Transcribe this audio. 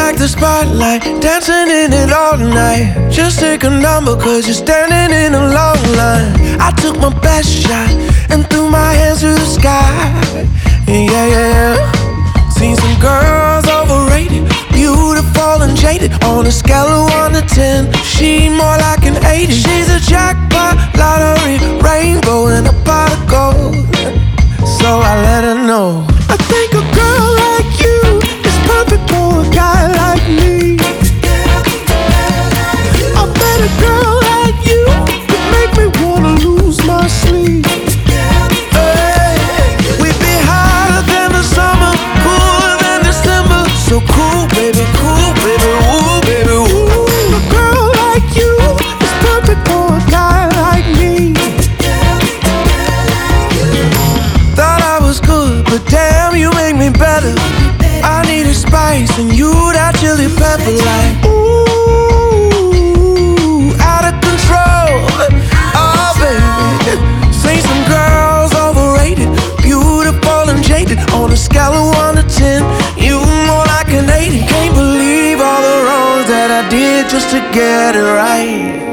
like the spotlight, dancing in it all night. Just take a number, cause you're standing in a long line. I took my best shot and threw my hands to the sky. Yeah, yeah, yeah. Seen some girls overrated, beautiful and jaded. On a scale of 1 to 10, she more like an 80. She's a jackpot, lottery, rainbow, and a pot of gold. So I let her know, I think a girl like you is perfect for a guy like me. I bet a girl like you could make me wanna lose my sleep. Hey, we'd be hotter than the summer, cooler than December. So cool, baby, ooh, baby, ooh. A girl like you is perfect for a guy like me. Thought I was good, but damn, you make me better. I needed spice, and you that chili pepper. Like, ooh, out of control. Oh, baby. Seen some girls overrated, beautiful and jaded. On a scale of 1 to 10, you more like an 80. Can't believe all the wrongs that I did just to get it right.